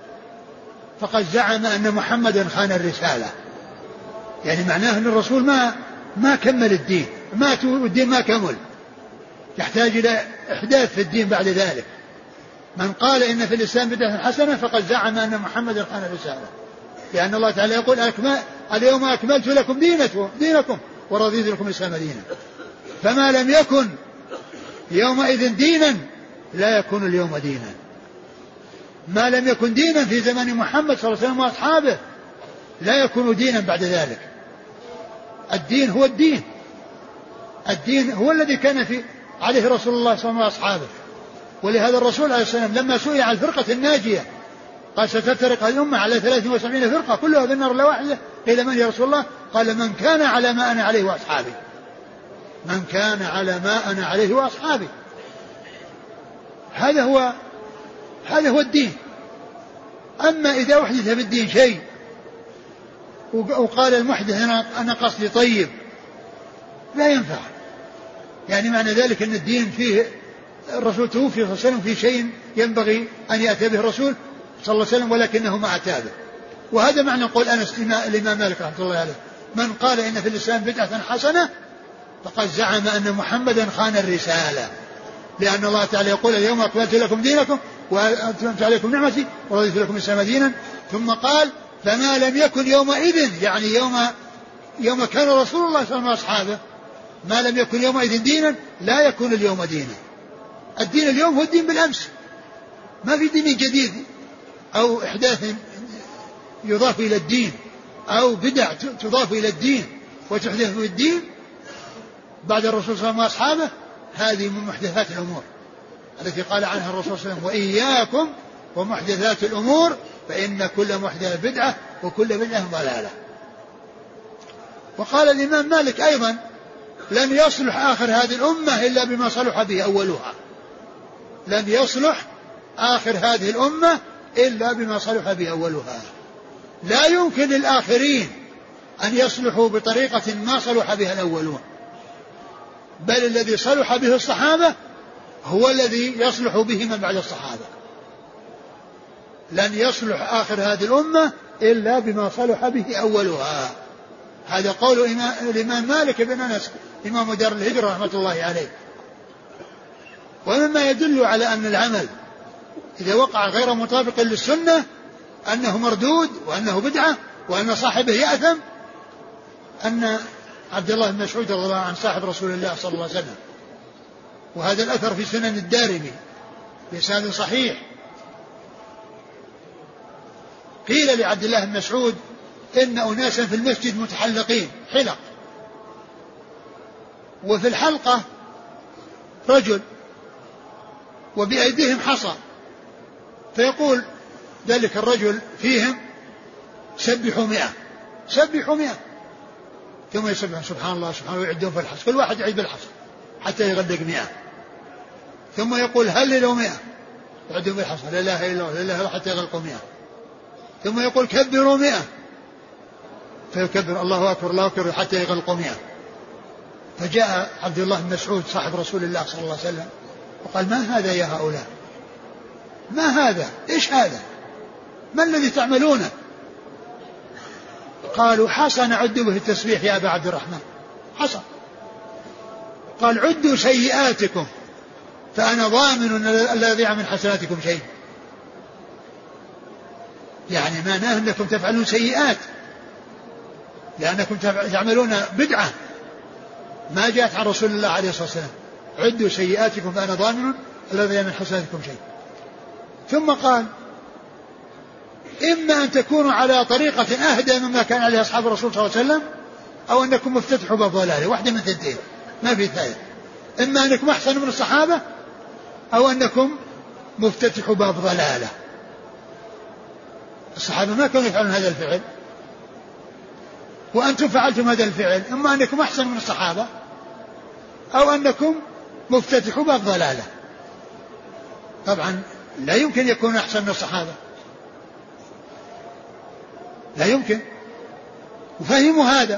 فقد زعم أن محمدا خان الرسالة. يعني معناه أن الرسول ما كمل الدين، الدين ما كمل، يحتاج إلى إحداث في الدين بعد ذلك. من قال إن في الإسلام بدعة حسنة فقد زعم أن محمدا خان الرسالة، لأن الله تعالى يقول اليوم أكملت لكم دينكم ورضيت لكم الإسلام دينا. فما لم يكن يومئذ دينا لا يكون اليوم دينا. ما لم يكن دينا في زمن محمد صلى الله عليه وسلم وأصحابه لا يكون دينا بعد ذلك. الدين هو الدين، الدين هو الذي كان عليه رسول الله صلى الله عليه وسلم وأصحابه. ولهذا الرسول عليه السلام لما سئل عن الفرقة الناجية قال ستفترق الأمة على 73 فرقة كلها في النار إلا واحدة، قيل من يا رسول الله؟ قال من كان على ما أنا عليه وأصحابي، من كان على ما أنا عليه وأصحابي. هذا هو الدين. أما إذا أحدث في الدين شيء وقال المحدث أنا قصدي طيب، لا ينفع. يعني معنى ذلك أن الدين فيه الرسول توفي صلى الله عليه وسلم في شيء ينبغي أن يأتي به الرسول صلى الله عليه وسلم ولكنه ما أتى به. وهذا معنى قول أنس الإمام مالك رحمه الله عليه: من قال إن في الإسلام بدعة حسنة فقد زعم أن محمدا خان الرسالة، لأن الله تعالى يقول: اليوم أكملت لكم دينكم وأتممت عليكم نعمتي ورضيت لكم الإسلام دينا. ثم قال: فما لم يكن يومئذ، يعني يوم كان رسول الله صلى الله عليه وسلم وأصحابه، ما لم يكن يومئذ دينا لا يكون اليوم دينا. الدين اليوم هو الدين بالأمس، ما في دين جديد أو إحداث يضاف إلى الدين أو بدع تضاف إلى الدين وتحدث في الدين بعد الرسول صلى الله عليه وسلم وأصحابه. هذه من محدثات الأمور التي قال عنها الرسول صلى الله عليه وسلم: وإياكم ومحدثات الأمور فإن كل محدثة بدعة وكل بدعة ضلالة. وقال الإمام مالك أيضا: لن يصلح آخر هذه الأمة إلا بما صلح به أولها. لن يصلح آخر هذه الأمة إلا بما صلح به أولها. لا يمكن للآخرين أن يصلحوا بطريقة ما صلح بها الأولون، بل الذي صلح به الصحابة هو الذي يصلح به من بعد الصحابة. لن يصلح آخر هذه الأمة إلا بما صلح به أولها. هذا قول الإمام مالك بن أنس إمام دار الهجرة رحمة الله عليه. ومما يدل على أن العمل إذا وقع غير مطابق للسنة أنه مردود وأنه بدعة وأن صاحبه يأثم، أن عبد الله بن مسعود رضي الله عنه صاحب رسول الله صلى الله عليه وسلم، وهذا الأثر في سنن الدارمي بإسناد صحيح، قيل لعبد الله بن مسعود: إن أناسا في المسجد متحلقين حلق، وفي الحلقة رجل وبأيديهم حصى، فيقول ذلك الرجل فيهم: سبحوا 100 سبحوا 100، ثم يسبحون سبحان الله سبحان الله ويعدون في الحصى، كل واحد يعد بالحصى حتى يغلق 100، ثم يقول: هللوا 100 يعدون بالحصى، لا إله إلا الله لا إله إلا الله حتى يغلقوا 100، ثم يقول: كبروا 100 فيكبر الله أكبر الله أكبر حتى يغلقوا 100. فجاء عبد الله بن مسعود صاحب رسول الله صلى الله عليه وسلم وقال: ما هذا يا هؤلاء؟ ما هذا؟ إيش هذا؟ ما الذي تعملونه؟ قالوا: حصى نعد به التسبيح يا أبا عبد الرحمن، حصى. قال: عدوا سيئاتكم فأنا ضامن أن لا يضيع من حسناتكم شيء. يعني معناه أنكم تفعلون سيئات لأنكم تعملون بدعة ما جاءت عن رسول الله عليه الصلاة والسلام. عدوا سيئاتكم فأنا ضامن أن لا يضيع من حسناتكم شيء. ثم قال: إما أن تكونوا على طريقة أهدى مما كان عليه أصحاب الرسول صلى الله عليه وسلم، أو أنكم مفتتحوا باب ضلاله، واحدة من ثنتين ما في ثالث. إما أنكم أحسن من الصحابة أو أنكم مفتتحوا باب ضلاله. الصحابة ما كانوا يفعلون هذا الفعل وأنتم فعلتم هذا الفعل، إما أنكم أحسن من الصحابة أو أنكم مفتتحوا باب ضلاله. طبعا لا يمكن يكون أحسن من الصحابة، لا يمكن. وفهموا هذا،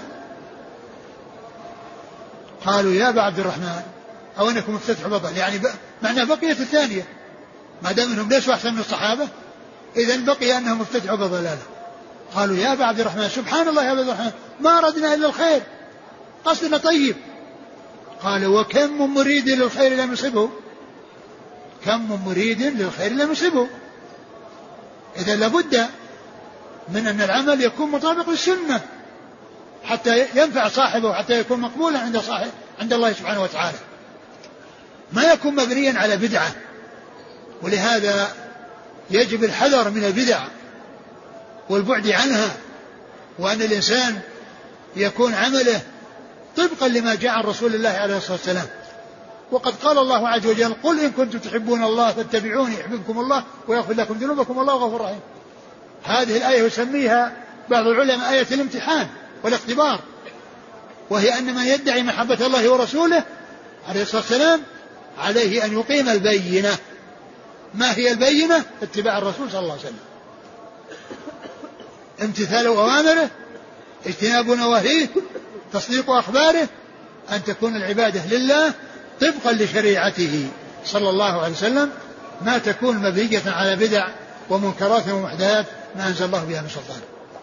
قالوا: يا أبا عبد الرحمن أو أنكم مفتتحوا باب ضلاله، يعني معناه بقية الثانية، ما دام أنهم ليسوا أحسن من الصحابة إذن بقي أنهم مفتتحوا باب ضلاله. قالوا: يا أبا عبد الرحمن سبحان الله يا أبا عبد الرحمن ما أردنا إلا الخير، قصدنا طيب. قال: وكم من مريد للخير لم يصبه، كم من مريد للخير لم يصبه. إذا لابد من أن العمل يكون مطابق للسنة حتى ينفع صاحبه وحتى يكون مقبولا عند الله سبحانه وتعالى، ما يكون مبنيا على بدعة. ولهذا يجب الحذر من البدع والبعد عنها، وأن الإنسان يكون عمله طبقا لما جاء عن رسول الله عليه الصلاة والسلام. وقد قال الله عز وجل: قل إن كنتم تحبون الله فاتبعوني يحببكم الله ويغفر لكم ذنوبكم والله غفور رحيم. هذه الآية يسميها بعض العلماء آية الامتحان والاختبار، وهي أن من يدعي محبة الله ورسوله عليه الصلاة والسلام عليه أن يقيم البينة. ما هي البينة؟ اتباع الرسول صلى الله عليه وسلم، امتثال أوامره اجتناب نواهيه، تصديق أخباره، أن تكون العبادة لله طبقا لشريعته صلى الله عليه وسلم، ما تكون مبنية على بدع ومنكرات ومحدثات ما أنزل الله بها من سلطان.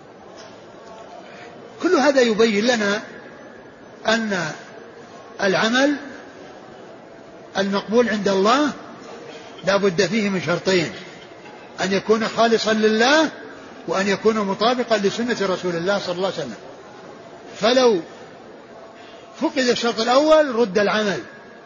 كل هذا يبين لنا أن العمل المقبول عند الله لا بد فيه من شرطين: أن يكون خالصا لله، وأن يكون مطابقا لسنة رسول الله صلى الله عليه وسلم. فلو فقد الشرط الأول رد العمل،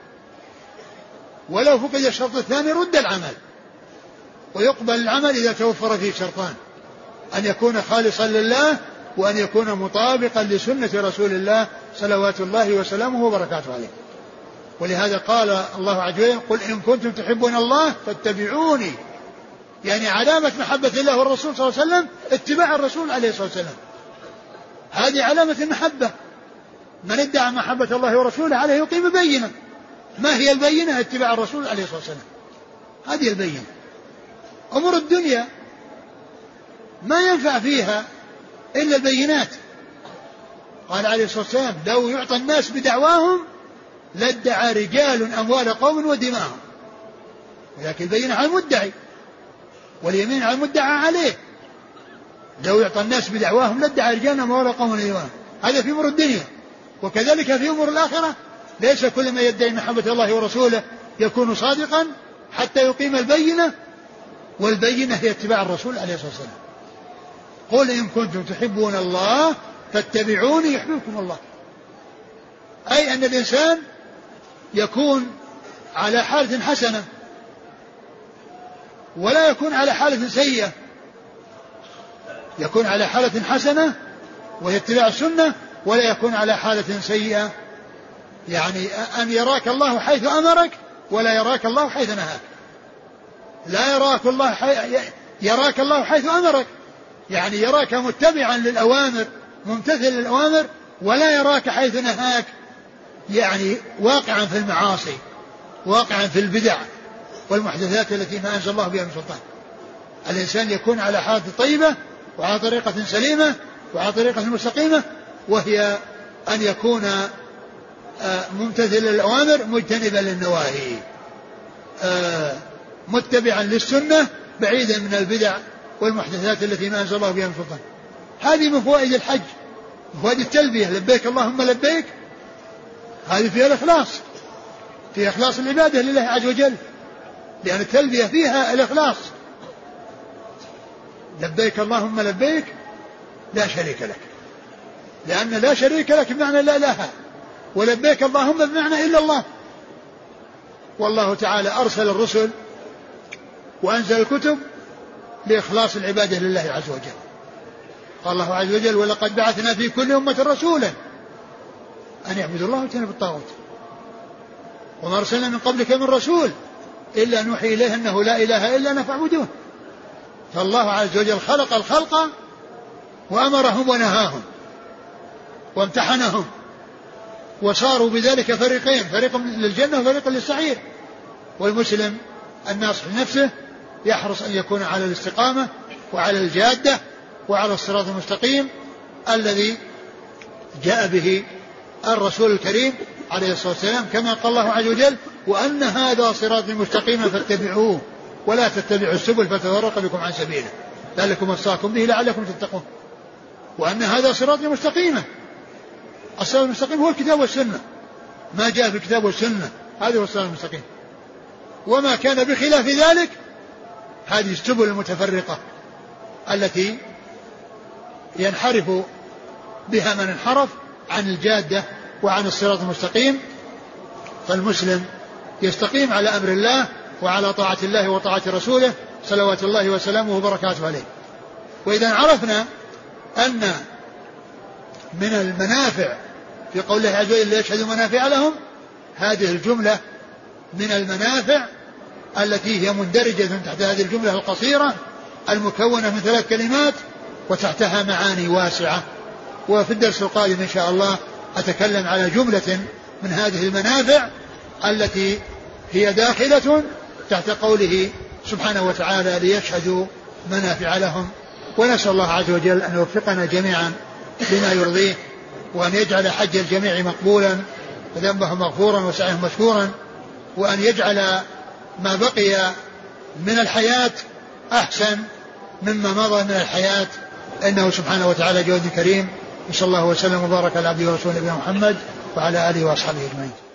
ولو فقد الشرط الثاني رد العمل. ويقبل العمل إذا توفر فيه شرطان: أن يكون خالصا لله، وأن يكون مطابقا لسنة رسول الله صلوات الله وسلامه وبركاته عليه. ولهذا قال الله عز وجل: قل إن كنتم تحبون الله فاتبعوني. يعني علامة محبة الله والرسول صلى الله عليه وسلم اتباع الرسول عليه الصلاة والسلام، هذه علامة المحبة. من ادعى محبة الله ورسوله عليه يقيم بينة. ما هي البينة؟ اتباع الرسول عليه الصلاة والسلام، هذه البينة. أمور الدنيا ما ينفع فيها إلا البينات. قال عليه الصلاة والسلام: لو يعطى الناس بدعواهم لادعى رجال أموال قوم ودماءهم. ولكن البينة على المدعي واليمين على المدعى عليه. لو يعطى الناس بدعواهم لادعى رجال أموال قوم ودماءهم. هذا في أمور الدنيا. وكذلك في أمور الآخرة، ليس كل ما يدعي محبة الله ورسوله يكون صادقا حتى يقيم البينة، والبينة هي اتباع الرسول عليه الصلاة والسلام. قل إن كنتم تحبون الله فاتبعوني يحببكم الله. أي أن الإنسان يكون على حالة حسنة ولا يكون على حالة سيئة. يكون على حالة حسنة وهي اتباع السنة، ولا يكون على حالة سيئة، يعني أن يراك الله حيث أمرك ولا يراك الله حيث نهاك. لا يراك الله حيث أمرك، يعني يراك متبعا للأوامر ممتثل للأوامر، ولا يراك حيث نهاك، يعني واقعا في المعاصي، واقعا في البدع والمحدثات التي ما أنزل الله بها من سلطان. الإنسان يكون على حالة طيبة وعلى طريقة سليمة وعلى طريقة مستقيمة، وهي أن يكون ممتثل للأوامر مجتنبا للنواهي، متبعا للسنة بعيدا من البدع والمحدثات التي ما أنزل الله بها من سلطان. هذه من فوائد الحج، من فوائد التلبية: لبيك اللهم لبيك. هذه فيها الإخلاص، فيها إخلاص العبادة لله عز وجل، لأن التلبية فيها الإخلاص. لبيك اللهم لبيك لا شريك لك، لأن لا شريك لك بمعنى لا إله، ولبيك اللهم بمعنى إلا الله. والله تعالى أرسل الرسل وأنزل الكتب لإخلاص العبادة لله عز وجل. قال الله عز وجل: ولقد بعثنا في كل أمة رسولا أن يعبدوا الله واجتنبوا الطاغوت وما أرسلنا من قبلك من رسول إلا نوحي إليه أنه لا إله إلا أنا فاعبدوه. فالله عز وجل خلق الخلق وأمرهم ونهاهم وامتحنهم، وصاروا بذلك فريقين: فريق للجنة وفريق للسعير. والمسلم الناصح لنفسه يحرص أن يكون على الاستقامة وعلى الجادة وعلى الصراط المستقيم الذي جاء به الرسول الكريم عليه الصلاة والسلام، كما قال الله عز وجل: وأن هذا صراطي مستقيما فاتبعوه ولا تتبعوا السبل فتفرق بكم عن سبيله ذلكم وصاكم به لعلكم تتقون. وأن هذا صراطي مستقيما. الصراط المستقيم هو الكتاب والسنة، ما جاء في الكتاب والسنة هذا هو الصراط المستقيم. وما كان بخلاف ذلك هذه السبل المتفرقة التي ينحرف بها من انحرف عن الجادة وعن الصراط المستقيم. فالمسلم يستقيم على أمر الله وعلى طاعة الله وطاعة رسوله صلوات الله وسلامه وبركاته عليه. وإذا عرفنا أن من المنافع في قوله عز وجل: ليشهدوا منافع لهم، هذه الجملة من المنافع التي هي مندرجة تحت هذه الجملة القصيرة المكونة من 3 كلمات وتحتها معاني واسعة. وفي الدرس القادم إن شاء الله أتكلم على جملة من هذه المنافع التي هي داخلة تحت قوله سبحانه وتعالى: ليشهدوا منافع لهم. ونسأل الله عز وجل أن يوفقنا جميعا بما يرضيه، وأن يجعل حج الجميع مقبولا وذنبهم مغفورا وسعيهم مشكورا، وأن يجعل ما بقي من الحياة أحسن مما مضى من الحياة، إنه سبحانه وتعالى جواد كريم. صلى الله وسلم وبارك على عبده ورسوله نبينا محمد وعلى آله وأصحابه أجمعين.